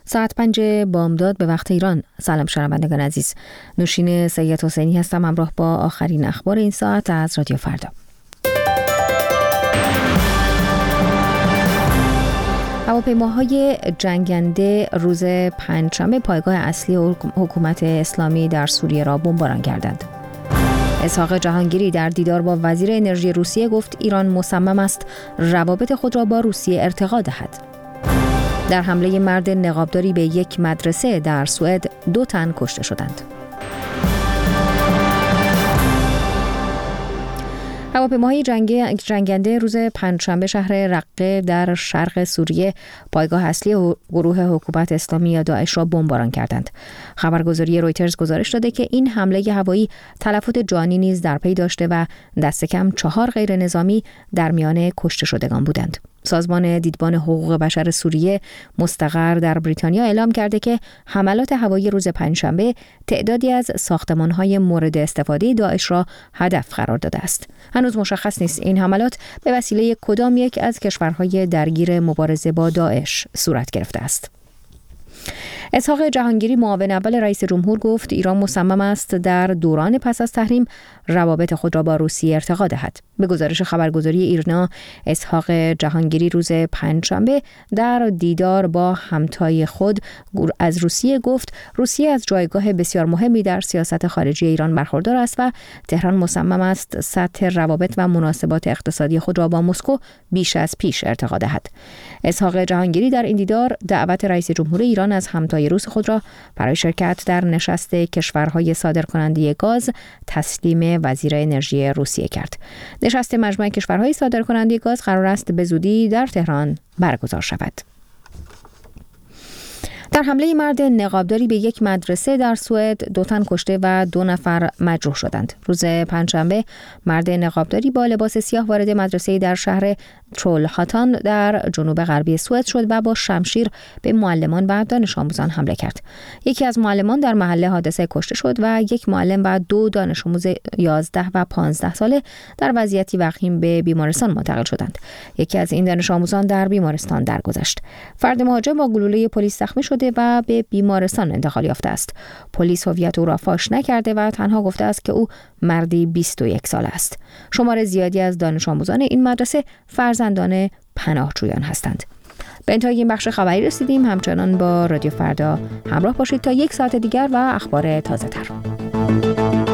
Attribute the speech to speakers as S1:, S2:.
S1: ساعت 5 بامداد به وقت ایران. سلام شنوندگان عزیز، نوشین سید حسینی هستم همراه با آخرین اخبار این ساعت از رادیو فردا. هواپیماهای جنگنده روز پنجشنبه پایگاه اصلی حکومت اسلامی در سوریه را بمباران کردند. اسحاق جهانگیری در دیدار با وزیر انرژی روسیه گفت ایران مصمم است روابط خود را با روسیه ارتقا دهد. در حمله مرد نقابداری به یک مدرسه در سوئد 2 تن کشته شدند. هواپیماهای جنگنده روز پنجشنبه شهر رقه در شرق سوریه پایگاه اصلی گروه حکومت اسلامی یا داعش را بمباران کردند. خبرگزاری رویترز گزارش داده که این حمله هوایی تلفات جانی نیز در پی داشته و دست کم 4 غیر نظامی در میان کشته شدگان بودند. سازمان دیدبان حقوق بشر سوریه مستقر در بریتانیا اعلام کرده که حملات هوایی روز پنجشنبه تعدادی از ساختمان‌های مورد استفاده داعش را هدف قرار داده است. هنوز مشخص نیست این حملات به وسیله کدام یک از کشورهای درگیر مبارزه با داعش صورت گرفته است. اسحاق جهانگیری معاون اول رئیس جمهور گفت ایران مصمم است در دوران پس از تحریم روابط خود را با روسیه ارتقا دهد. به گزارش خبرگزاری ایرنا، اسحاق جهانگیری روز پنجشنبه در دیدار با همتای خود از روسیه گفت روسیه از جایگاه بسیار مهمی در سیاست خارجی ایران برخوردار است و تهران مصمم است سطح روابط و مناسبات اقتصادی خود را با مسکو بیش از پیش ارتقا دهد. اسحاق جهانگیری در این دیدار دعوت رئیس جمهور ایران از همتای روس خود را برای شرکت در نشست کشورهای صادرکننده گاز تسلیم وزیر انرژی روسیه کرد. نشست مجمع کشورهای صادرکننده گاز قرار است به زودی در تهران برگزار شود. در حمله مرد نقابداری به یک مدرسه در سوئد 2 تن کشته و 2 نفر مجروح شدند. روز پنجشنبه مرد نقابداری با لباس سیاه وارد مدرسه در شهر ترولهاتان در جنوب غربی سوئد شد و با شمشیر به معلمان و دانش آموزان حمله کرد. یکی از معلمان در محل حادثه کشته شد و یک معلم و 2 دانش آموز 11 و 15 ساله در وضعیتی وخیم به بیمارستان منتقل شدند. یکی از این دانش آموزان در بیمارستان درگذشت. فرد مهاجم با گلوله پلیس زخمی شده و به بیمارستان انتقال یافته است. پلیس هویت او را فاش نکرده و تنها گفته است که او مردی 21 ساله است. شمار زیادی از دانش آموزان این مدرسه فرزندان پناهجویان هستند. به انتهای این بخش خبری رسیدیم. همچنان با رادیو فردا همراه باشید تا 1 ساعت دیگر و اخبار تازه تر.